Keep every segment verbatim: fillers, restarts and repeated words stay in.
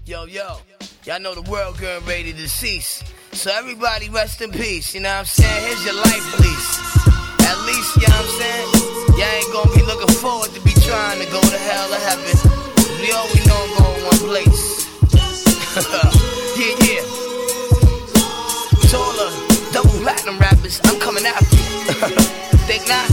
Yo, yo, y'all know the world getting ready to cease. So everybody rest in peace, you know what I'm saying? Here's your life lease. At least, you know what I'm saying? Y'all ain't gonna be looking forward to be trying to go to hell or heaven. We always know I'm going one place. yeah, yeah. To all the double platinum rappers, I'm coming after you. Think not?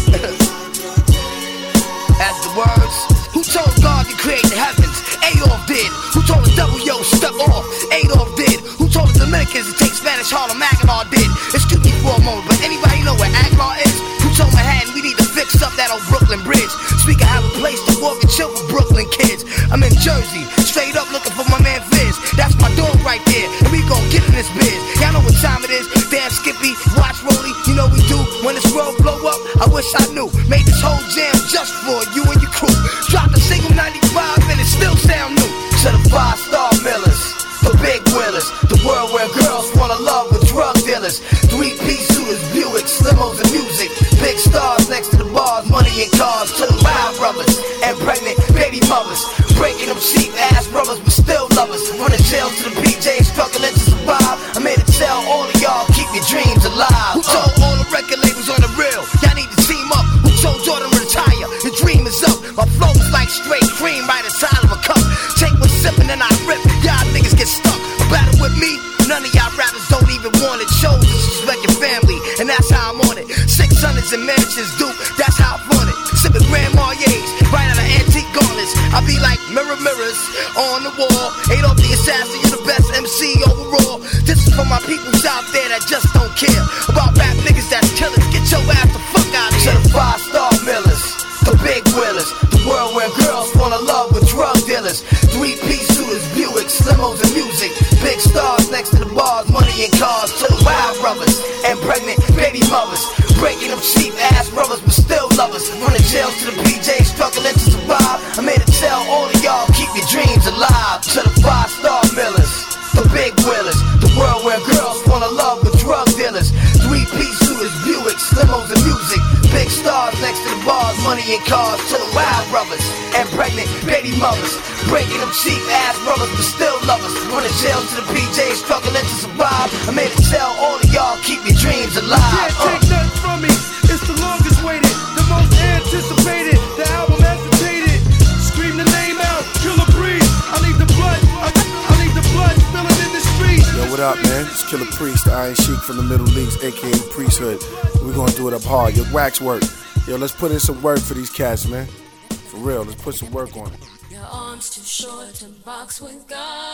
As the words, who told God to create the heavens? Adolf did. Who told the devil, yo, step off? Adolf did. Who told the Dominicans to take Spanish Harlem? Aguilar did. Excuse me for a moment, but anybody know where Aguilar is? Who told Manhattan we need to fix up that old Brooklyn Bridge so we can have a place to walk and chill with Brooklyn kids? I'm in Jersey, straight up looking for my man Fizz. That's my dog right there, and we gon' get in this biz. Y'all know what time it is. Damn Skippy, watch Rolly, you know we do. When this world blow up, I wish I knew. Made this whole jam just for you and your crew. Dropped a single ninety-five and it still sound new. To the five-star millers, the big willers, the world where girls wanna love with drug dealers. Three-piece suiters, Buicks, limos and music. Big stars next to the bars, money and cars. To the wild brothers and pregnant baby mothers. Breaking them cheap ass brothers but still lovers. From the jail to the P Js, struggling to survive. I'm here to tell all of y'all, keep your dreams alive. Who told all the record labels on the real? Y'all need to team up. Who told Jordan to retire? Your dream is up. My flow's like straight cream right inside of a cup. Take one sip and then I rip. Y'all niggas get stuck. Battle with me? None of y'all rappers don't even want it. Shows disrespect your family, and that's how I'm on it. Six hundreds and mansions, Duke, that's how I'm on it. Sipping Grand Marniers, right out of antique gauntlets. I be like mirror mirrors on the wall. Adolf the assassin, you the best M C overall. This is for my peoples out there that just don't care about rap niggas that's killers. Get your ass the fuck out of here. To the five-star millers, the big willers, the world where girls wanna love with drug dealers. Three-piece suiters, Buicks, limos and music. Big stars next to the bars, money and cars. To the wild brothers and pregnant baby mothers. Breaking them cheap ass brothers but still lovers. From the jails to the P Js, struggling to survive. I'm here to tell all of y'all, keep your dreams alive. To the five-star millers, the big willers, the world where girls wanna love with drug dealers. Three-piece suiters, Buicks, limos and music. Big stars next to the bars, money and cars. To the wild brothers and pregnant baby mothers. Breaking them cheap ass brothers but still lovers. From the jails to the P Js, struggling to survive. I'm here to tell all of y'all, keep your dreams alive. Can't take uh. nothing from me. It's the longest waited, the most anticipated. The album hesitated. Scream the name out, Killer Priest. I leave the blood, I, I leave the blood spilling in the streets. Yo, what up, man? It's Killer Priest, the Iron Sheik from the Middle East, aka Priesthood. We're gonna do it up hard. Your wax work. Yo, let's put in some work for these cats, man. For real, let's put some work on it. Your arms too short to box with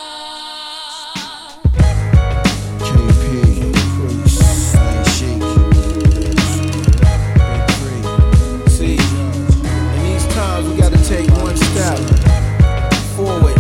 God. K P, Priest, Iron Sheik. See, in these times we gotta take one step forward.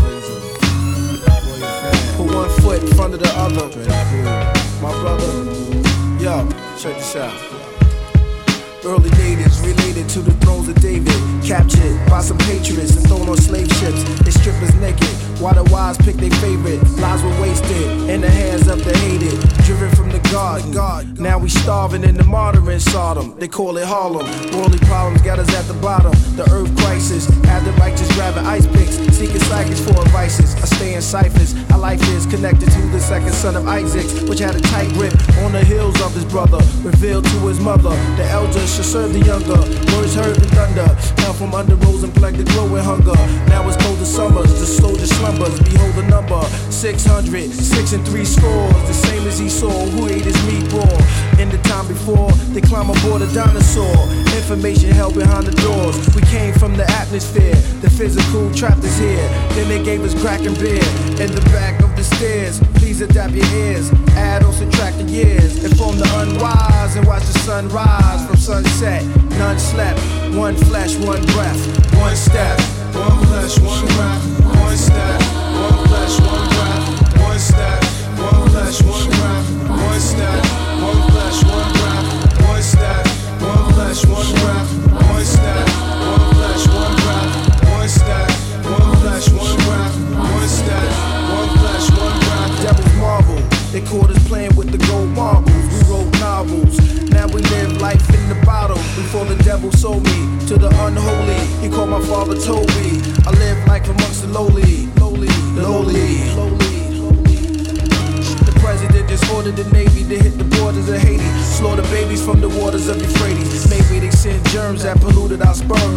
Put one foot in front of the other. My brother, yo, check this out. Early natives related to the thrones of David, captured by some patriots and thrown on slave ships. They strip us naked, while the wise pick their favorite. Lives were wasted in the hands of the hated, driven from the garden. Now we starving in the martyr in Sodom. They call it Harlem. Worldly problems got us at the bottom. The earth crisis, had the righteous grabbing ice picks, seeking psychics for advices. I stay in ciphers. Our life is connected to the second son of Isaac, which had a tight grip on the heels of his brother, revealed to his mother. The elders should serve the younger. Words heard in thunder. Now from under rose and plague the glow with hunger. Now it's cold as summers, the soldier slumbers. Behold the number six hundred, six and three scores. The same as Esau, who ate his meat raw. In the time before, they climb aboard a dinosaur. Information held behind the doors. We came from the atmosphere. The physical trapped us here. Then they gave us crack and beer. In the back of the stairs, please adapt your ears. Add or subtract the years. Inform the unwise and watch the sun rise from sunset. None slept. One flesh, one breath, one step. One flesh, one breath, one step. One flesh, one breath, one step. One flesh, one breath, one step. One flesh, one breath, one step. One flesh, one breath, one step. One flesh, one breath, one step. One flesh, one breath, one step. One flesh, one breath. Devil's marvel. They caught us playing with the gold marbles. We wrote novels. Now we live life in the bottle. Before the devil sold me to the unholy, he called my father Toby. I live life amongst the lowly, lowly, lowly, lowly.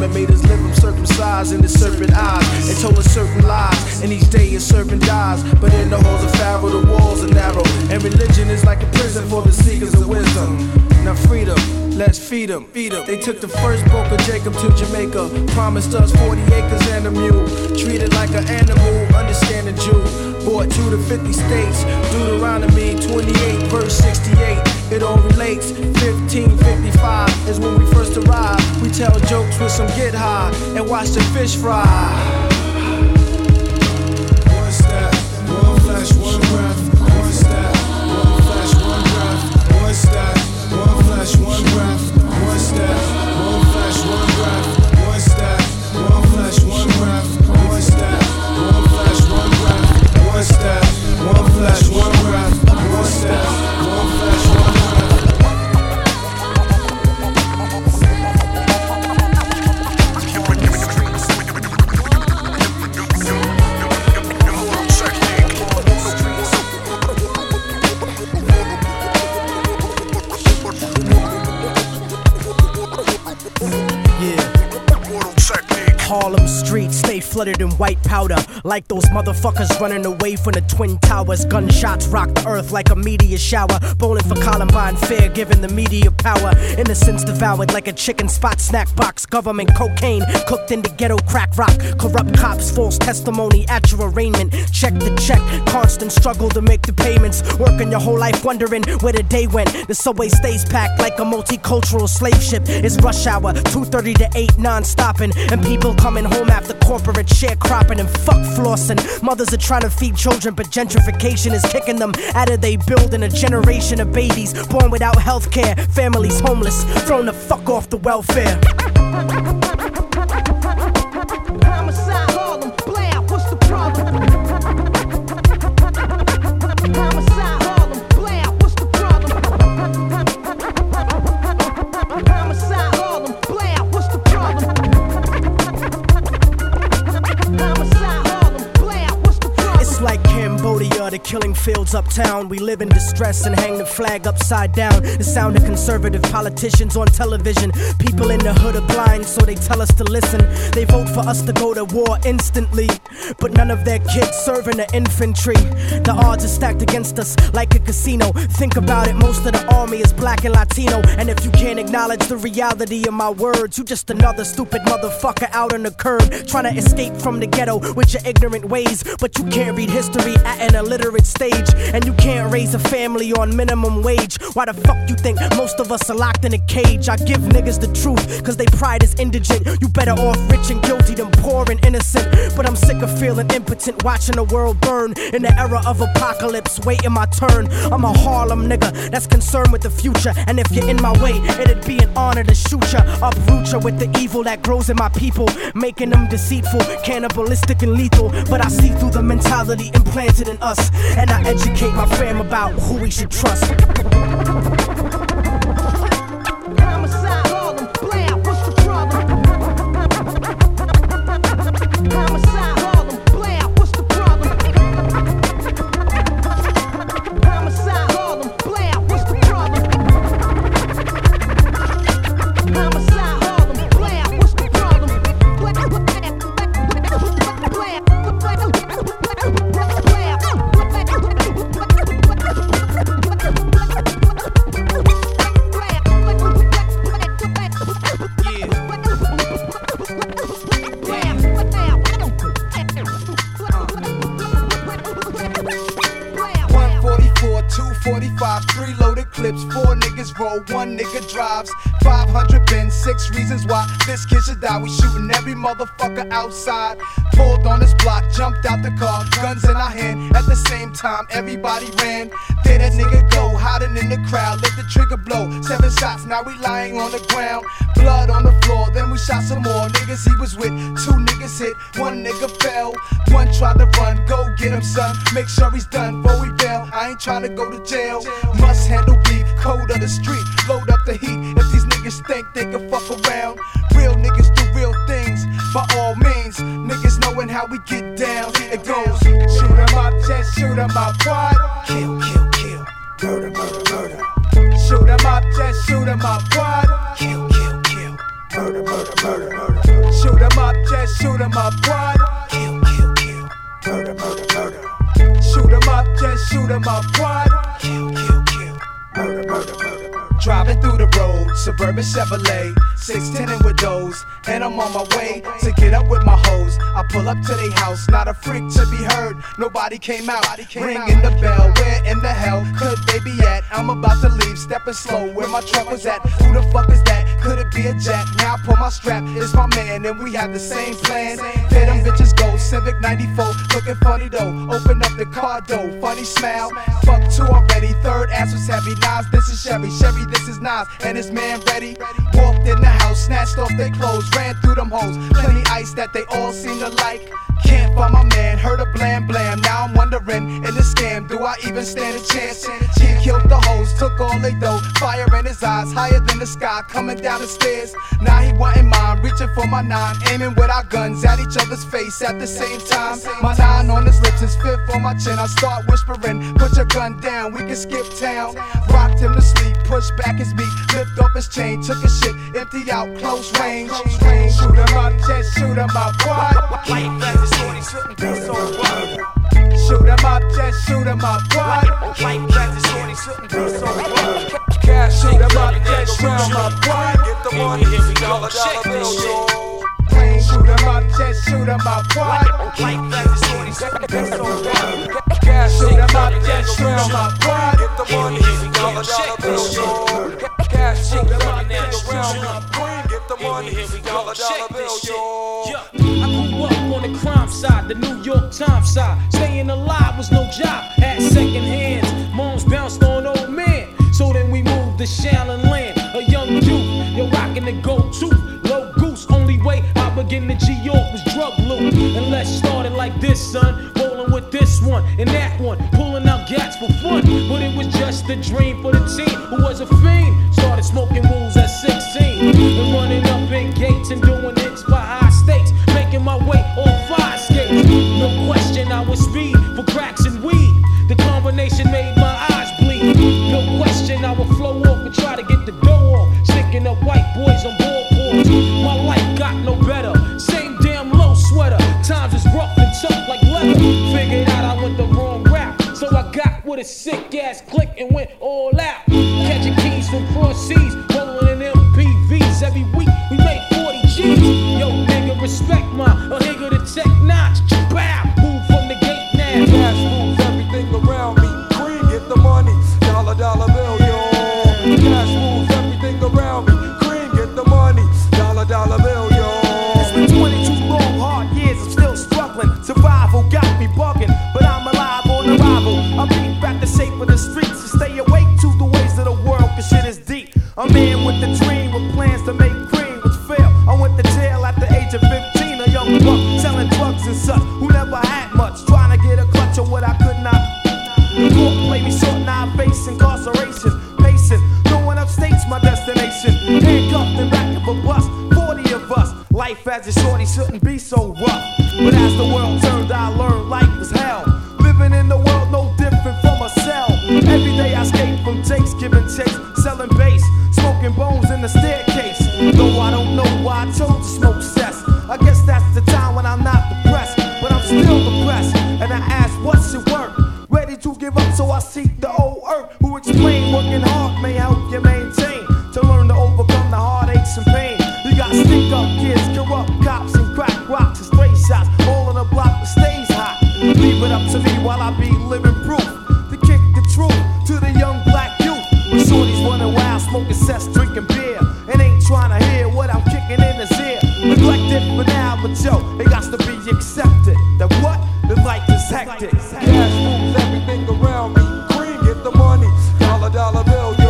and made us live them circumcised in the serpent eyes. They told us certain lies, and each day a serpent dies. But in the halls of Pharaoh, the walls are narrow, and religion is like a prison for the seekers of wisdom. Now freedom, let's feed them, feed them. They took the first book of Jacob to Jamaica, promised us forty acres and a mule, treated like an animal, understand the Jew. Bought two to fifty states, Deuteronomy twenty-eight, verse sixty-eight. It all relates, fifteen fifty-five is when we first arrived. We tell jokes with some get high and watch the fish fry. One step, one flesh, one breath. One step, one flesh, one breath. One step, one flesh, one breath. One step, one flesh, one breath. One step, one flesh, one breath. One step, one flesh, one breath. One step, one flesh, one breath. One step, one flesh, one breath. Harlem streets stay flooded in white powder, like those motherfuckers running away from the Twin Towers. Gunshots rock the earth like a meteor shower. Bowling for Columbine, fear giving the media power. Innocence devoured like a chicken spot snack box. Government cocaine cooked into ghetto crack rock. Corrupt cops, false testimony at your arraignment. Check the check, constant struggle to make the payments. Working your whole life wondering where the day went. The subway stays packed like a multicultural slave ship. It's rush hour, two thirty to eight non-stopping, and people coming home after corporate sharecropping and fuck flossing. Mothers are trying to feed children, but gentrification is kicking them out of they building. A generation of babies born without health care, families homeless, thrown the fuck off the welfare. Homicide, Harlem, Blair, what's the problem? Homicide, Harlem, Blair, what's the problem? Homicide, Harlem, Blair, what's the problem? It's like Cambodia, the killing fields uptown. We live in distress and hang the flag upside down. The sound of conservative politicians on television. People in the hood are blind, so they tell us to listen. They vote for us to go to war instantly, but none of their kids serving the infantry. The odds are stacked against us like a casino. Think about it, most of the army is black and Latino. And if you can't acknowledge the reality of my words, you just another stupid motherfucker out on the curb, trying to escape from the ghetto with your ignorant ways. But you can't read history at an illiterate stage, and you can't raise a family on minimum wage. Why the fuck you think most of us are locked in a cage? I give niggas the truth, cause they pride is indigent. You better off rich and guilty than poor and innocent. But I'm sick of feeling impotent, watching the world burn in the era of apocalypse, waiting my turn. I'm a Harlem nigga that's concerned with the future, and if you're in my way, it'd be an honor to shoot ya, uproot ya with the evil that grows in my people, making them deceitful, cannibalistic and lethal. But I see through the mentality implanted in us, and I educate my fam about who we should trust. Homicide, Harlem, Blair, what's the problem? Homicide, Harlem, Blair, what's the problem? Homicide, Harlem, Blair, what's the problem? Homicide, Harlem, Blair, what's the problem? two forty-five, three loaded clips, four niggas roll, one nigga drives. five hundred bins, six reasons why this kid should die. We shooting every motherfucker outside. Pulled on this block, jumped out the car, guns in our hand. At the same time, everybody ran. There that nigga go, hiding in the crowd. Let the trigger blow, seven shots, now we lying on the ground. Blood on the floor, then we shot some more niggas he was with. Two niggas hit, one nigga fell. One tried to run, go get him son. Make sure he's done before we bail. I ain't trying to go to jail. Must handle beef, code of the street. Load up the heat, if these niggas think they can fuck around. Real niggas do real things, by all means. Niggas knowing how we get down. It goes, shoot 'em up, just shoot 'em up, what? Kill, kill, kill, murder, murder, murder. Shoot 'em up, just shoot 'em up, what? Kill, kill, kill, murder, murder, murder, murder. Shoot 'em up, just shoot 'em up, what? Kill, kill, kill. Murder, murder, murder. Shoot 'em up, just shoot 'em up, what? Kill, kill, kill. Murder, murder, murder. Driving through the road, suburban Chevrolet, six ten with those, and I'm on my way to get up with my hoes. I pull up to their house, not a freak to be heard. Nobody came out, ringing the bell. Where in the hell could they be at? I'm about to leave, stepping slow. Where my truck was at? Who the fuck is that? Could it be a jack? Now I pull my strap. It's my man, and we have the same plan. There them bitches go, Civic ninety-four, looking funny though. Open up the car door, funny smile. Fuck two already. Third ass was heavy. Nas, this is Chevy. Chevy, this is Nas, and his man ready. Walked in the house, snatched off their clothes, ran through them hoes. Plenty ice that they all seem to like. Can't find my man, heard a blam blam. Now I'm wondering, in this scam, do I even stand a chance? He killed the hoes, took all they dough. Fire in his eyes, higher than the sky, coming down the stairs. Now he wanting mine, reaching for my nine, aiming with our guns at each other's face at the same time. My nine on his lips, his fifth on my chin. I start whispering, put your gun down, we can skip town. Rocked him to sleep, pushed back his beat, lift up his chain, took his shit, empty out, close range. Shoot him up, just shoot him up, what? Shoot 'em up, just shoot 'em up, what? Cash, shoot 'em up, just shoot 'em up, what? Get the money, dollar dollar bills, yo. Shoot 'em up, just shoot 'em up, what? Cash, shoot 'em up, just shoot 'em up, what? Get the money, dollar dollar bills, yo. Cash, shoot 'em up, just shoot 'em up, what? Get the money, dollar dollar bills, yo. I grew up on the crime side, the New York Times side. Staying alive was no job, had second hands. Moms bounced on old men, so then we moved to Shaolin Land. A young youth, you're rocking the go-to, low goose. Only way I begin to G-York was drug loot. And let's start it like this, son. Rolling with this one and that one, pulling out gats for fun. But it was just a dream for the team who was a fiend. Started smoking rules at sixteen and running up in gates and doing hits for high stakes. Making my way on fire skates. No question I was speed for cracks and weed. The combination made my eyes bleed. No question I would flow off and try to get the dough off. Sticking up white boys on board boards. My life got no better. Same damn low sweater. Times is rough and tough like leather. Figured out I went the wrong route. So I got with a sick ass click and went all out. Catching keys from cross seas. Rolling in M P Vs. Every week we made forty G's. Yo, nigga, respect my a nigga to tech notch. Bow, move from the gate now. Cash moves everything around me. Cream, get the money, dollar dollar bill, yo. Cash moves everything around me. Cream, get the money, dollar dollar bill, yo. It's been twenty-two long hard years, I'm still struggling. Survival got me bugging, but I'm alive on arrival. I beat back the shape of the streets to stay awake to the ways of the world, cause shit is deep. A man with a dream, with plans to make cream, which failed. I went to jail at the age of fifteen, a young buck selling drugs and such, who never had much, trying to get a clutch of what I could not. The court played me short, now I face incarceration. Pacing, going upstate's my destination. Handcuffed in back of a bus, forty of us. Life as a shorty shouldn't be so rough. But as the world turned, I learned life was hell. Living in the world no different from a cell. Every day I escape from takes, giving chase, selling bass, smoking bones in the staircase. Though I don't know why I chose to smoke cess. I guess that's the time when I'm not depressed, but I'm still depressed. And I ask, what's your work? Ready to give up, so I seek the old earth, who explain working hard may help you maintain. To learn to overcome the heartaches and pain. You got stick up kids, corrupt cops, and crack rocks and stray shots. All on the block that stays hot. Leave it up to me while I be living proof. To kick the truth to the young black youth. When shorties running wild, smoking cess, drinking beer, and ain't trying to hear what I'm kicking in his ear. Neglected for now, but yo, it got to be accepted. That what? The life is hectic. Cash moves everything around me. Cream, get the money, dollar dollar bill, yo.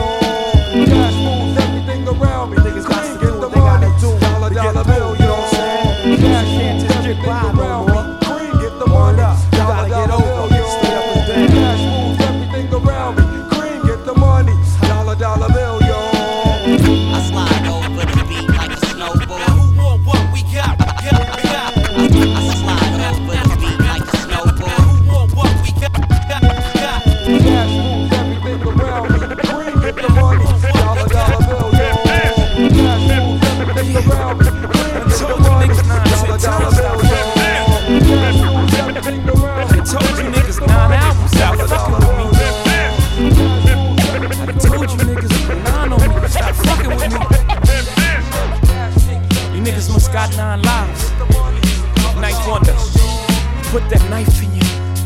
Cash moves everything around me. Niggas got to get the money, dollar dollar bill, yo. Cash can't just get by around me. Cream, get the money, dollar dollar bill, yo. Cash moves everything around me. Cream, get the money, dollar dollar bill, yo. I slide over the beat like a snowball. Who want what we got? We got, we got. I, I slide over the beat like a snowball. Who want what we got? We got, we got.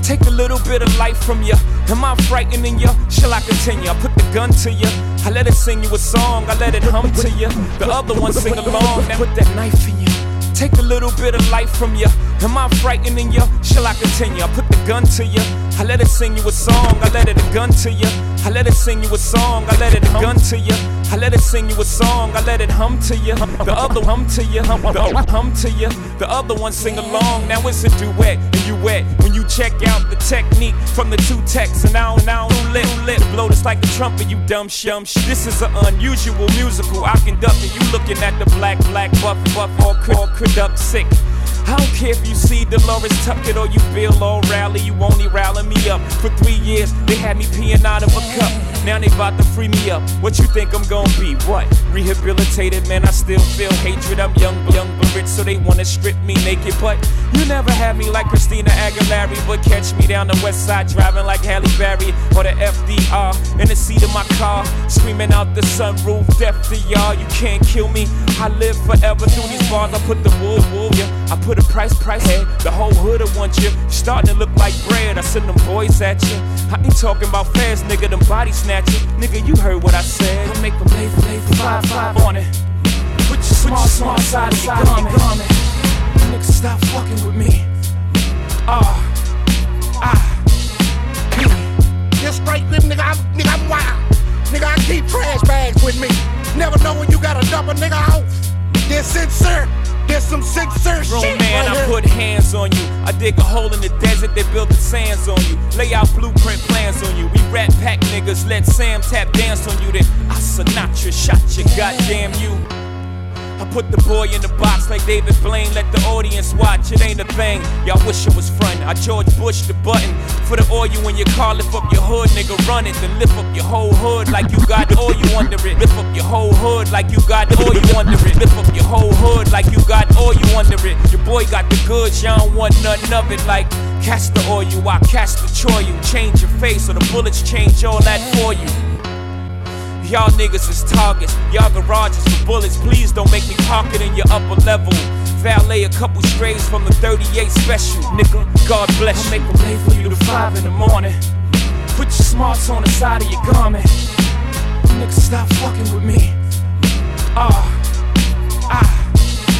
Take a little bit of life from you. Am I frightening you? Shall I continue? I put the gun to you. I let it sing you a song. I let it hum to you. The other one sing along. Now put that knife in you. Take a little bit of life from you. Am I frightening you? Shall I continue? I put the gun to you. I let it sing you a song. I let it a gun to you. I let it sing you a song. I let it a gun to you. I let it sing you a song. I let it hum to you. The other hum to you. The other hum to you. The other one sing along. Now it's a duet and you wet. When you check out the technique from the two texts and now now lit lit blow this like a trumpet. You dumb shum. This is an unusual musical. I conduct it. You looking at the black black buff buff all creduct sick. I don't care if you see Dolores Tuckett or you feel all rally. You only rally me up. For three years, they had me peeing out of a cup. Now they about to free me up. What you think I'm gonna be? What? Rehabilitated, man, I still feel hatred. I'm young, young but rich, so they wanna strip me naked. But you never had me like Christina Aguilera. But catch me down the west side driving like Halle Berry or the F D R in the seat of my car, screaming out the sunroof, death to y'all. You can't kill me. I live forever through these bars. I put the wool, wool, yeah. I put a price, price, hey, the whole hood will want you. Starting to look like bread, I send them boys at you. I ain't talking about fast, nigga, them body snatchers. Nigga, you heard what I said. I make them lay for lay for five, five on it. Put your small, small side of your garment. garment. Nigga, stop fucking with me. Ah, ah, You're straight lip, nigga, I'm, nigga, I'm wild. Nigga, I keep trash bags with me. Never know when you gotta dump a nigga off. They're sincere. There's some sincere Bro, shit man, right I here. put hands on you. I dig a hole in the desert, they build the sands on you. Lay out blueprint plans on you. We rat pack niggas, let Sam tap dance on you. Then I Sinatra shot you, goddamn you. I put the boy in the box like David Blaine. Let the audience watch, it ain't a thing. Y'all wish it was fun. I George Bush the button for the oil in your car. Lift up your hood, nigga, run it. Then lift up your whole hood like you got oil under it. Lift up your whole hood like you got oil under it. Lift up your whole hood like you got oil under it. Your boy got the goods, y'all don't want nothing of it. Like catch the oil, I catch the choy you. Change your face or the bullets change all that for you. Y'all niggas is targets, y'all garages for bullets. Please don't make me park it in your upper level. Valet a couple strays from the thirty-eight special. Nigga, God bless you. I'll make them lay for you to five in the morning. Put your smarts on the side of your garment. Nigga, stop fucking with me. Ah, ah.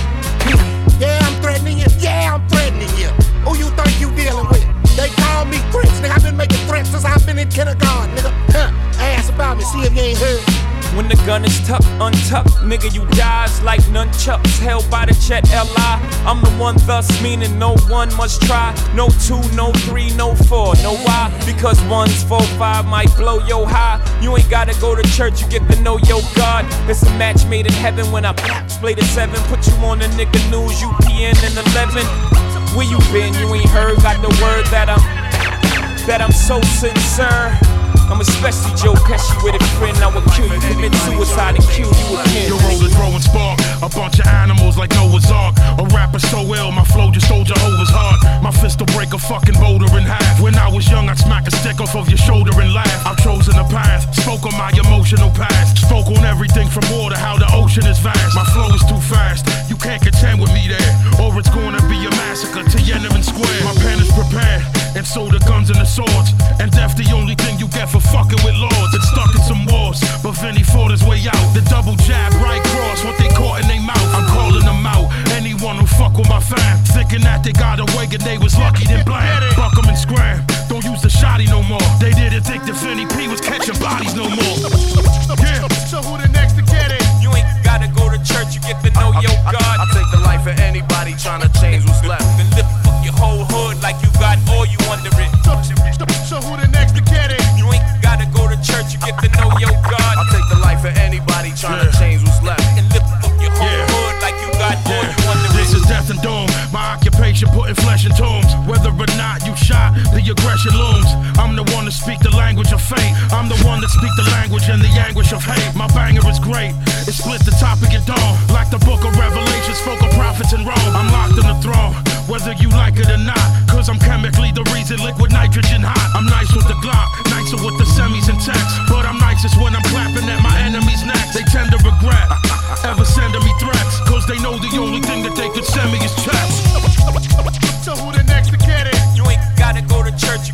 Yeah, I'm threatening you. Yeah, I'm threatening you. Who you think you dealing with? They call me threats, nigga. I've been making threats since I've been in kindergarten, nigga. Huh. Ask about me, see if you ain't heard. When the gun is tucked, untucked, nigga, you dies like nunchucks held by the Chet L I. I'm the one thus, meaning no one must try. No two, no three, no four. Know why? Because one's four, five might blow yo high. You ain't gotta go to church, you get to know your God. It's a match made in heaven when I play the seven. Put you on the nigga news, U P N and eleven. Where you been? You ain't heard? Got the word that I'm that I'm so sincere. I'm especially Joe Pesci with a friend. I would kill you, commit suicide and kill you again. Your roll is throwing spark, a bunch of animals like Noah's Ark. A rapper so ill, my flow just stole Jehovah's heart. My fist will break a fucking boulder in half. When I was young, I'd smack a stick off of your shoulder and laugh. I've chosen a path, spoke on my emotional past. Spoke on everything from war to how the ocean is vast. My flow is too fast, you can't contend with me there. Or it's gonna be a massacre to Tiananmen Square. My pen is prepared, and so the guns and the swords. And death the only thing you get for fucking with lords. Been stuck in some wars, but Vinny fought his way out. The double jab, right cross, what they caught in their mouth. I'm calling them out, anyone who fuck with my fam. Thinking that they got away and they was lucky then blam. Buck 'em and scram, don't use the shotty no more. They didn't think that Vinny P was catching bodies no more. Yeah. So who the next to get it? You ain't gotta go to church, you get to know your God. I take the life of anybody trying to change what's left. Then lift up your whole hood like you got oil under it. So who the next to get it? You ain't gotta go to church, you get to know your God. I take the life of anybody trying Yeah. to change what's left. And lift up your whole Yeah. hood like you got oil Yeah. under This it. is death and doom. My occupation putting flesh in tombs. Whether or not you shot, the aggression looms. I'm the one to speak the language of fate. I'm the one that speak the language and the anguish of hate. My banger is great. It split the top of your dome. Like the book of Revelation spoke of prophets in Rome. I'm locked in the throne, whether you like it or not. Cause I'm chemically the reason liquid nitrogen hot. I'm nice with the Glock, nicer with the semis and text. But I'm nicest when I'm clapping at my enemies' necks. They tend to regret ever sending me threats. Cause they know the only thing that they could send me is checks. So who the next to get it? You ain't gotta go to church,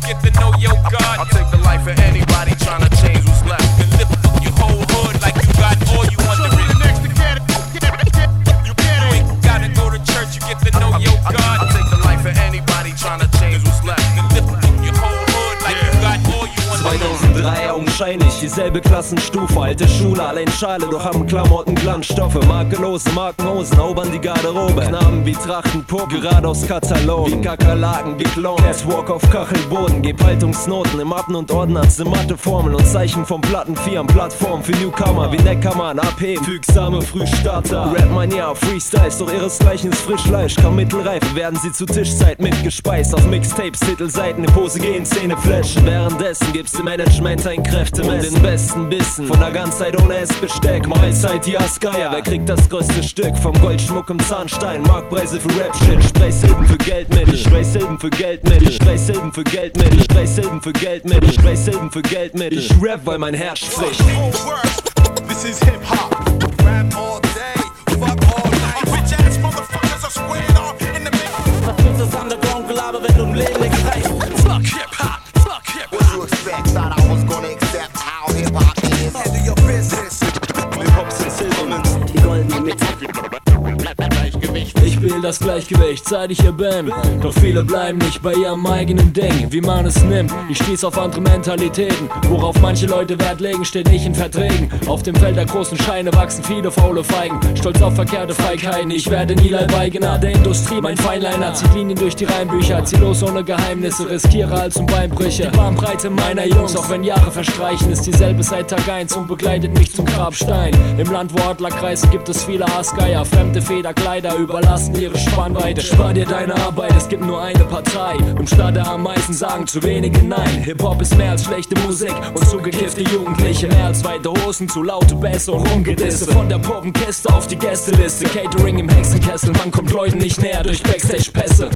God. I'll take the life of anybody trying to change what's left. And lift up your whole hood like you got all you want to read. You ain't gotta go to church, you get to know your God. I'll take the life of anybody trying to change what's left. And lift up your whole hood like you got all you want to read. zweitausenddrei augenscheinlich, dieselbe Klassenstufe, alte Schule, allein Schale, doch haben Klamotten Glanzstoffe, makellose Markenhosen, erobern die Garderobe, Knaben wie Trachtenpuck, gerade aus Katalogen, wie Kakerlaken, geklont, Walk auf Kachelboden, geb Haltungsnoten im Abten und Ordners, im Matheformeln und Zeichen vom Platten vier am Plattform für Newcomer, wie Neckermann, abheben, fügsame Frühstarter, Rap-Mania, Freestyles, doch ihresgleichen ist frisch leicht, kaum mittelreif, werden sie zu Tischzeit mitgespeist, auf Mixtapes, Titelseiten, in Pose gehen, Szene flashen, währenddessen gibt's im Management ein Kräftemessen, den besten Bissen, von der Ganzheit ohne Essbesteck, Mahlzeit, die Askaya, wer kriegt das größte Stück, vom Goldschmuck im Zahnstein, Marktpreise für Rap-Shit, Sprechsilben für Geldmittel, Sprechsilben für Geldmittel, Sprechsilben für Geldmittel, Sprechsilben für Geldmittel, Sprechsilben für Geldmittel, ich rap, weil mein Herz spricht. This is hip-hop, rap all day, fuck all night, bitch-ass motherfuckers are squared off in the middle. Was ist das Underground Gelaber, wenn du im Leben nichts reißt? Fuck hip-hop, fuck hip-hop. What you expect? Thought I was gonna accept how hip-hop is. Handle your business. Hip-Hop sind Silbermünzen, die goldene Mitte. Ich will das Gleichgewicht, seit ich hier bin. Doch viele bleiben nicht bei ihrem eigenen Ding, wie man es nimmt. Ich stieß auf andere Mentalitäten. Worauf manche Leute Wert legen, steht nicht in Verträgen. Auf dem Feld der großen Scheine wachsen viele faule Feigen. Stolz auf verkehrte Feigheiten, ich werde nie Leihbeigener der Industrie. Mein Feinliner zieht Linien durch die Reimbücher, zieh los ohne Geheimnisse, riskiere Hals- und Beinbrüche. Die Bandbreite meiner Jungs, auch wenn Jahre verstreichen, ist dieselbe seit Tag eins und begleitet mich zum Grabstein. Im Land, wo Adlerkreise gibt es viele Aasgeier, fremde Federkleider überlasten ihre Spannweite. Spar dir deine Arbeit, es gibt nur eine Partei. Im Staat der Ameisen sagen zu wenige Nein. Hip-Hop ist mehr als schlechte Musik und zugekiffte Jugendliche. Mehr als weite Hosen, zu laute Bässe und Rumgedisse. Von der Puppenkiste auf die Gästeliste. Catering im Hexenkessel, man kommt Leuten nicht näher durch Backstage-Pässe.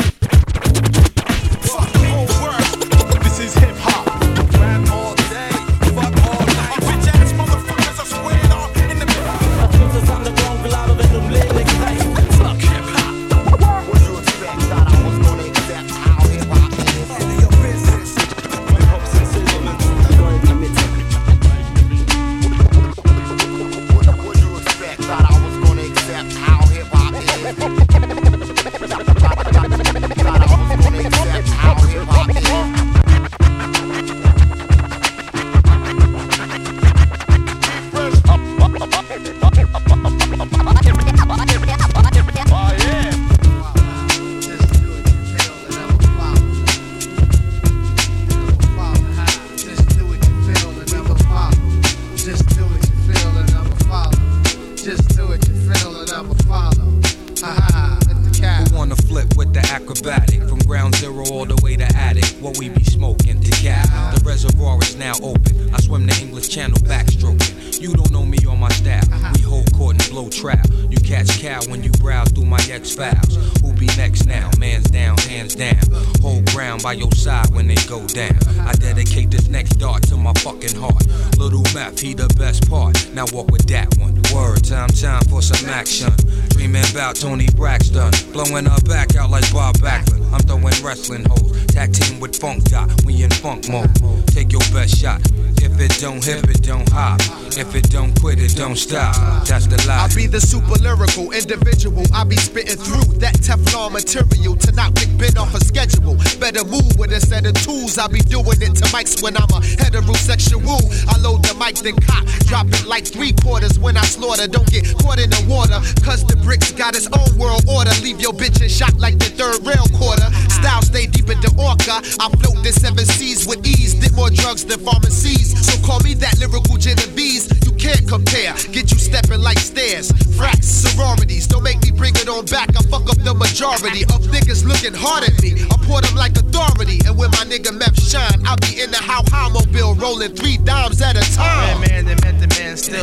By your side when they go down. I dedicate this next dart to my fucking heart. Little Meth, he the best part. Now walk with that one. Word, time, time for some action. Dreaming about Tony Braxton. Blowing her back out like Bob Backlund. I'm throwing wrestling hoes. Tag team with Funk Dot. We in funk mode. Take your best shot. If it don't hip, it don't hop. If it don't quit, it don't stop. That's the lie. I be the super lyrical individual. I be spitting through that Teflon material to knock Big Ben off a schedule. Better move with a set of tools. I be doing it to mics when I'm a heterosexual. I load the mic, then cock. Drop it like three quarters when I slaughter. Don't get caught in the water. Cause the bricks got its own world order. Leave your bitch in shock like the third rail quarter. Style stay deep in the orca. I float the seven seas with ease. Did more drugs than pharmacies. So call me that lyrical Genovese. You can't compare. Get you stepping like stairs. Frats, sororities. Don't make me bring it on back. I fuck up the majority of niggas looking hard at me. I pour them like authority. And when my nigga Meth shine, I'll be in the how how mobile rolling three dimes at a time. Man, man, they met the man still.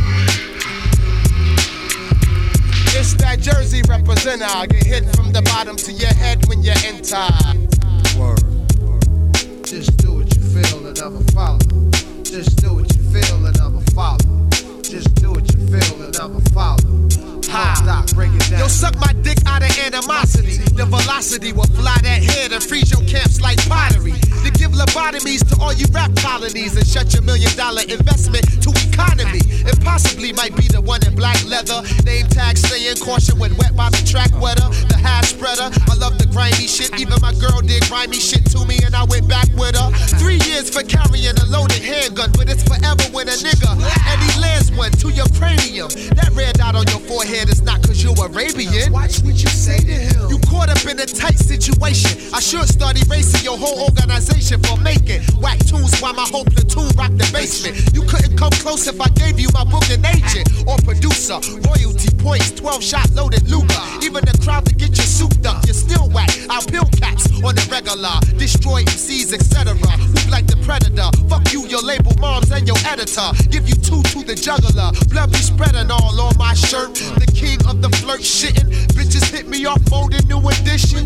It's that Jersey representer. I get hit from the bottom to your head when you enter. Word. Just do what you feel and never follow. Just do what you feel and never follow. Just do what you feel and never follow. Ha. Stop, break it down. Yo, suck my dick out of animosity. The velocity will fly that head and freeze your camps like pottery. To give lobotomy lobotomies to all you rap colonies and shut your million dollar investment to economy. It possibly might be the one in black leather. Name tag saying caution when wet by the track wetter. The hash spreader, I love the grimy shit. Even my girl did grimy shit to me and I went back with her. Three years for carrying a loaded handgun, but it's forever when a nigga and he lands one to your cranium. That red dot on your forehead is not cause you're Arabian. Watch what you say to him. You caught up in a tight situation. I should start erasing your whole organization for making whack tunes while my whole platoon rock the basement. You couldn't come close if I gave you my booking agent or producer. Royalty points, twelve shot loaded Luger. Even the crowd to get you souped up, you're still whack. I'll pill cats on the regular, destroy M Cs, et cetera. Move like the predator. Fuck you, your label moms, and your editor. Give you two to the juggler. Blood be spreading all on my shirt. The king of the flirt shitting. Bitches hit me off mode in new edition.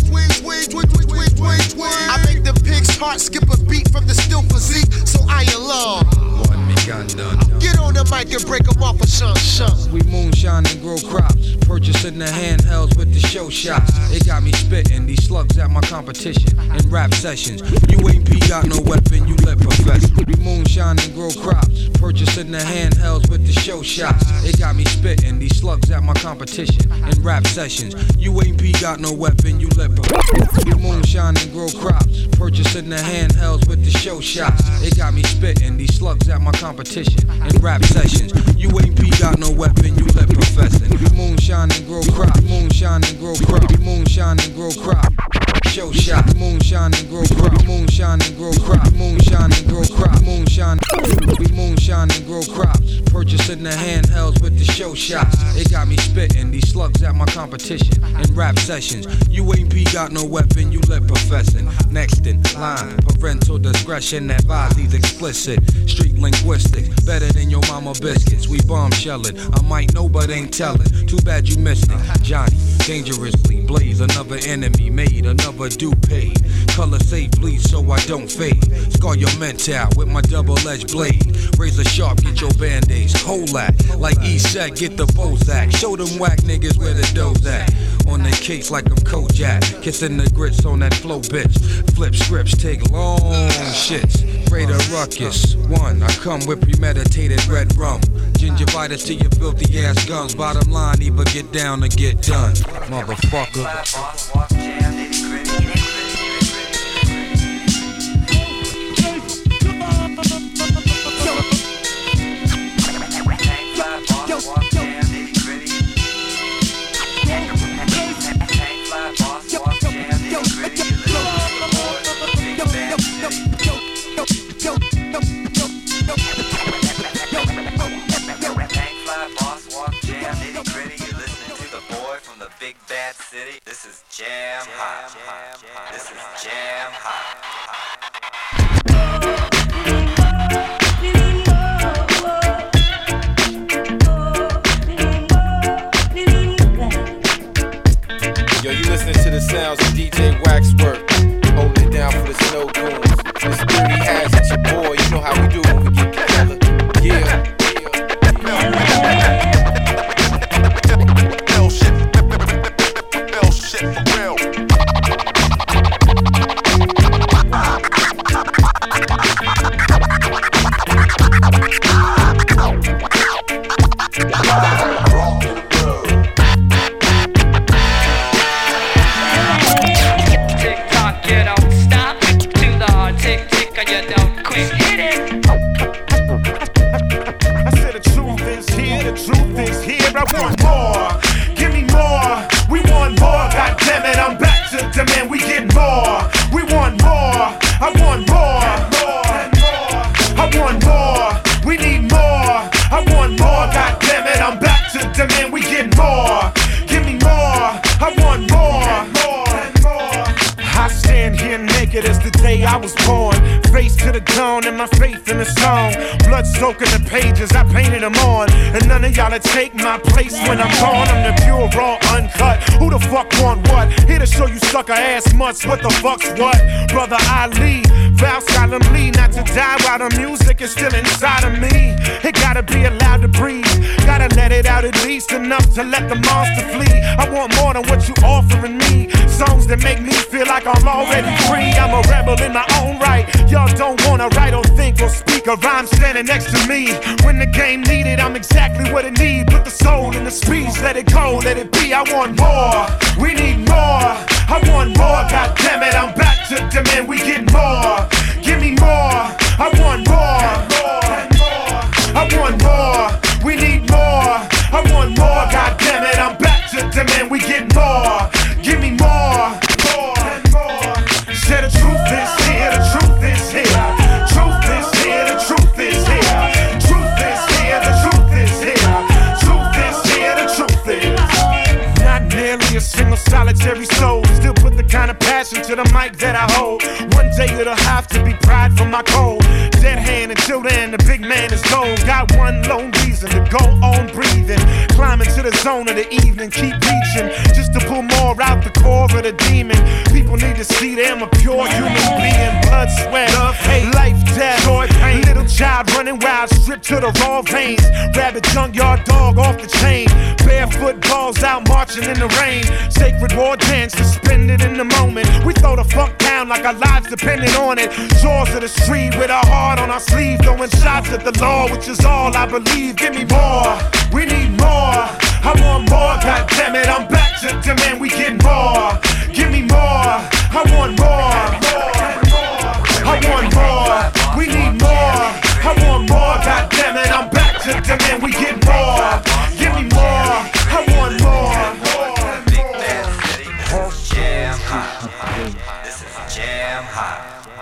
I make the pig's heart skip a beat from the still physique, so I alarm. Get on the mic and break them off a shunk shunk. We moonshine and grow crops, purchasing the handhelds with the show shots. It got me spitting these slugs at my competition in rap sessions. You ain't P got no weapon, you let profess. We moonshine and grow crops, purchasing the handhelds with the show shots. It got me spitting these slugs at my competition in rap sessions. You ain't P got no weapon, you let profess. We moonshine and grow crops, purchasing the handhelds with the show shots. It got me spitting these slugs at my competition in rap sessions. You ain't P got no weapon, you let professing. We moonshine and grow crop, moonshine and grow crop, moonshine and grow crop. Show shot, moonshine and grow crop, moonshine and grow crop, moonshine and grow crop, moonshine. We moonshine and grow crops, purchasing the handhelds with the show shots. It got me spitting these slugs at my competition in rap sessions. You ain't P got no weapon, you let professing. Next in line, parental discretion advises explicit. Street linguistics, better than your mama biscuits. We bomb shelling, I might know but ain't telling. Too bad you missed it, Johnny. Dangerously blaze, another enemy made, another dupe paid. Color safely so I don't fade. Scar your mental with my double-edged blade. Razor sharp, get your band-aids. Hold that, like E-Sec, get the Bozak. Show them whack niggas where the dough's at. On the case like I'm Kojak. Kissing the grits on that flow, bitch. Flip scripts, take long shits. Afraid of ruckus. One, I come with premeditated red rum. Gingivitis to your filthy ass gums. Bottom line, either get down or get done. Motherfucker. City. This is Jam Hot. This is Jam Hot. Yo, you listening to the sounds of D J Waxwork, holding it down for the Snow Goons. This Dirty Has it, your boy. You know how we do when we get together. Yeah. Soaking the pages, I painted them on. And none of y'all to take my place when I'm gone. I'm the pure, raw, uncut. Who the fuck want what? Here to show you sucker ass mutts. What the fuck's what? Brother Ali, vow solemnly not to die while the music is still inside of me. It gotta be allowed to breathe. Gotta let it out at least enough to let the monster flee. I want more than what you offering me. Songs that make me feel like I'm already free. I'm a rebel in my own right. Yo, Got rhymes standing next to me. When the game needed, I'm exactly what it need. Put the soul in the speech, let it go, let it be. I want more, we need more. I want more, god damn it, I'm back to demand. We get more, give me more. I want more, I want more, we need more. I want more, god damn it, I'm back to demand. We get more, give me more, more, more. Say the truth is here, the truth is here. Truth is here, the truth is here. Truth is here, the truth is here. Truth is here, the truth is. Not nearly a single solitary soul. Still put the kind of passion to the mic that I hold. One day it'll have to be pride from my cold. Dead hand until then, the big man is gold. Got one lone reason to go on breathing. Climbing to the zone of the evening, keep reaching. Just to pull more out the core of the demon. People need to see them a pure human being. Blood, sweat, love, hate, life, death, joy, pain. Little child running wild, stripped to the raw veins. Rabbit, junkyard dog off the chain. Barefoot balls out marching in the rain. Sacred war dance, suspended in the moment. We throw the fuck down like our lives depended on it. Jaws of the street with our heart on our sleeve. Throwing shots at the law, which is all I believe. Give me more, we need more. I want more, god damn it, I'm back to demand. We get more, give me more. I want more, I want more, we need more. I want more, god damn it, I'm back to demand. We get more, give me more. I want more. Big Bad City, this is Jam Hot. This is Jam Hot.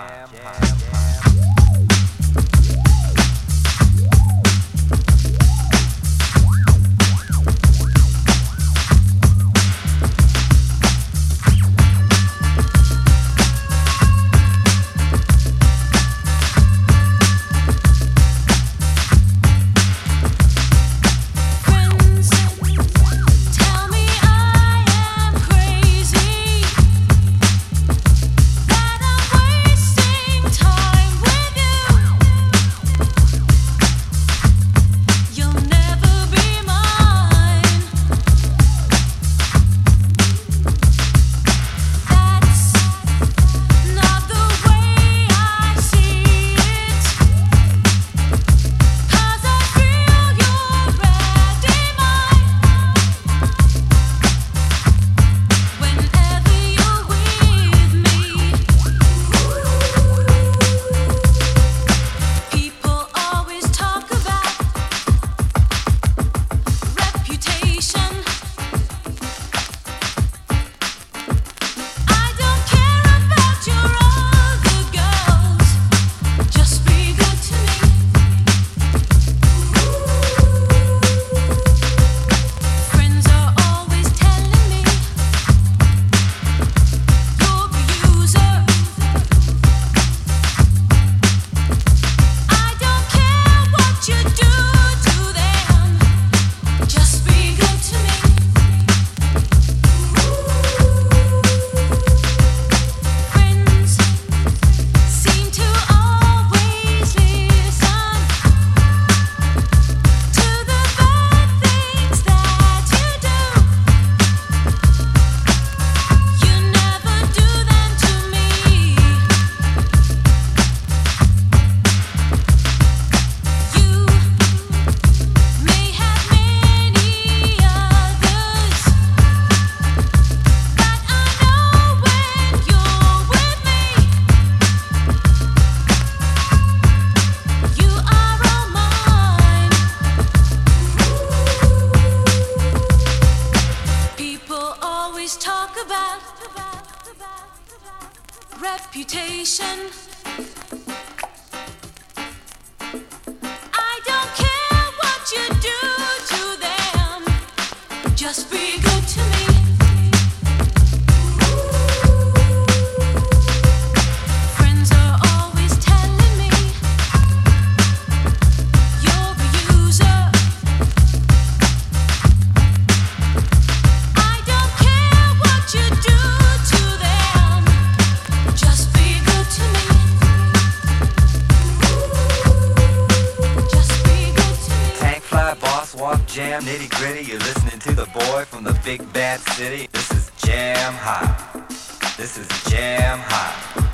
reputation. I don't care what you do to them, just be good to me. Friends are always telling me you're a user. I don't care what you do to them, just be good to me. Just be good to me. Tank fly, boss walk, jam, nitty gritty. You're listening to the boy from the big bad city. This is Jam Hot. This is Jam Hot.